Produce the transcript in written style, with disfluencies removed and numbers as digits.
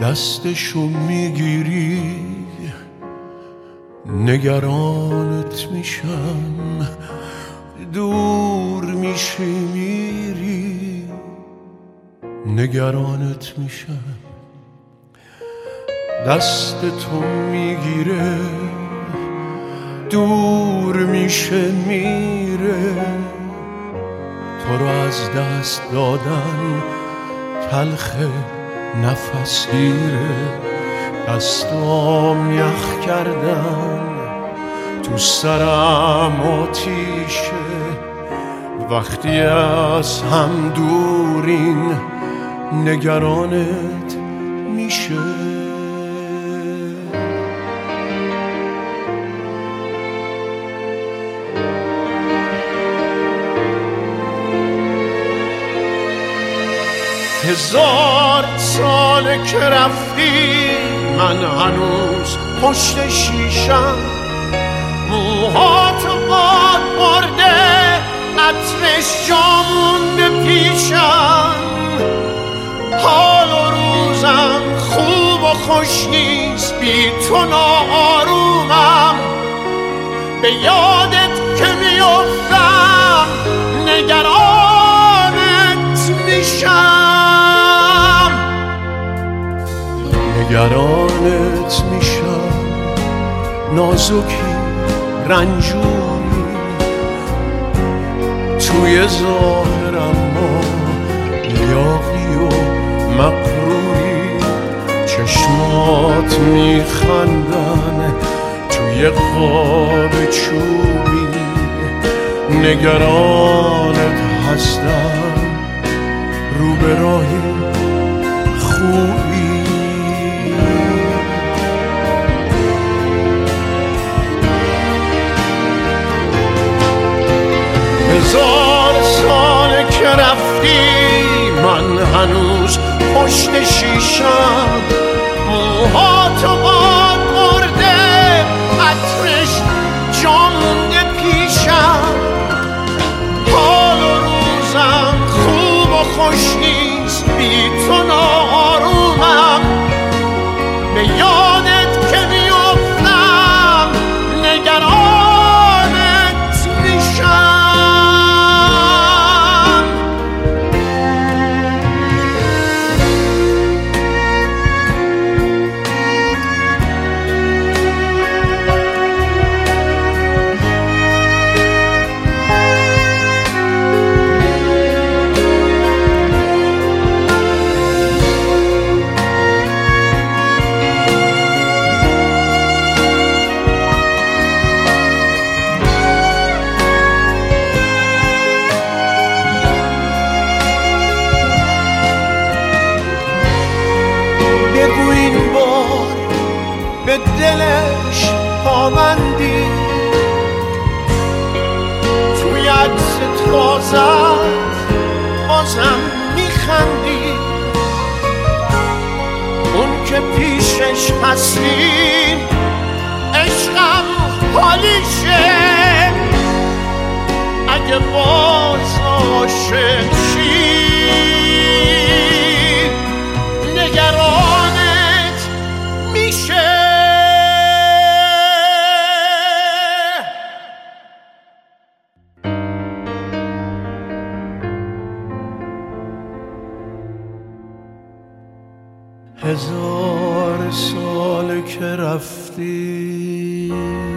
دستشو میگیری نگرانت میشم، دور میشی میری نگرانت میشم. دست تو میگیره دور میشه میره، تو رو از دست دادن تلخه نفسگیره. دستام یخ کردن تو سرم آتیشه، وقتی از هم دورین نگرانت میشه. هزار ساله که رفتی من هنوز پشت شیشم، موهاتو باد برده عطرش جا مونده پیشم. حال و روزم خوب و خوش نیست بی تو ناآرومم، به یادت که میافتم نگرانت میشم. نگرانت میشم، نازکی رنجوری توی ظاهرم ما یاقی و مقروری. چشمات میخندن توی قاب چوبی، نگرانت هستم رو به راهی خوبی. هزار ساله که رفتی من هنوز پشت شیشم، موهاتو باد برده عطرش جا مونده پیشم. حال و روزم خوب و خوش نیست بی تو ناآرومم، به یادت که میافتم نگرانت میشم. بگو این بار به دلش پابندی، توی عکس تازت بازم میخندی. اون که پیشش هستی عشقم حالیشه، اگه باز عاشق شی نگرانت میشه. هزار سال که رفتی